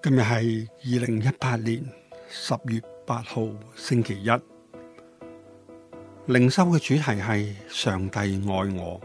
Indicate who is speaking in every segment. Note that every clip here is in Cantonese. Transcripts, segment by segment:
Speaker 1: 今日係2018年10月8號星期一，靈修嘅主題係上帝愛我。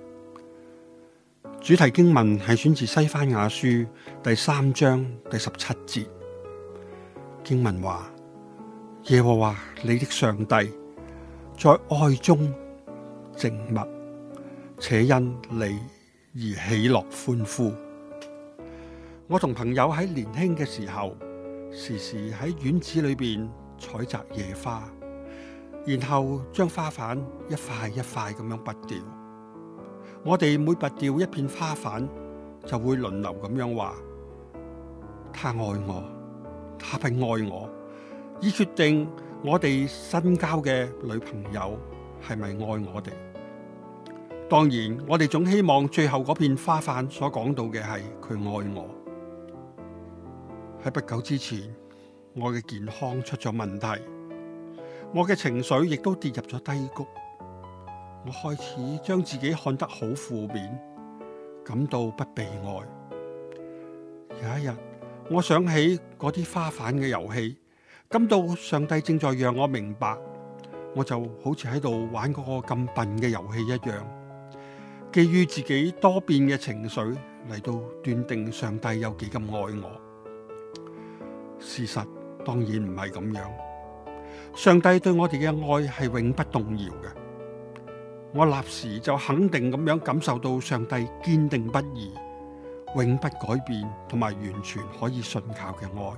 Speaker 1: 主題經文係選自西番雅書第3章第17節。經文話：耶和華你的上帝在愛中靜默，且因你而喜樂歡呼。我同朋友喺年輕嘅時候，時時喺院子裏邊採摘野花，然後將花瓣一塊一塊咁樣拔掉。我哋每拔掉一片花瓣，就會輪流咁樣話：他愛我，他不愛我，以決定我哋新交嘅女朋友係咪愛我哋。當然，我哋總希望最後嗰片花瓣所講到嘅係佢愛我。喺不久之前，我嘅健康出咗問題，我嘅情緒亦都跌入咗低谷。我開始將自己看得好負面，感到不被愛。有一日，我想起嗰啲花瓣嘅遊戲，感到上帝正在讓我明白，我就好似喺度玩嗰個咁笨嘅遊戲一樣，基於自己多變嘅情緒嚟到斷定上帝有幾咁愛我。事實當然唔係咁樣，上帝對我哋嘅愛係永不動搖嘅。我立時就肯定咁樣感受到上帝堅定不移、永不改變同埋完全可以信靠嘅愛。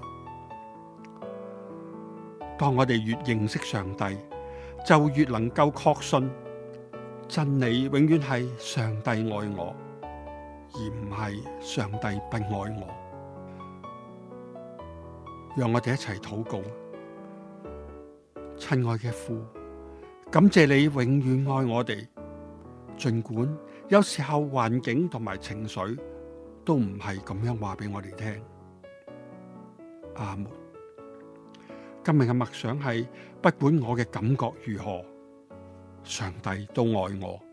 Speaker 1: 當我哋越認識上帝，就越能夠確信真理永遠係上帝愛我，而唔係上帝不愛我。讓我哋一齊禱告。親愛嘅父，感謝你永遠愛我哋，儘管有時候環境同埋情緒都唔係咁樣話俾我哋聽。阿門。今日嘅默想係：不管我嘅感覺如何，上帝都愛我。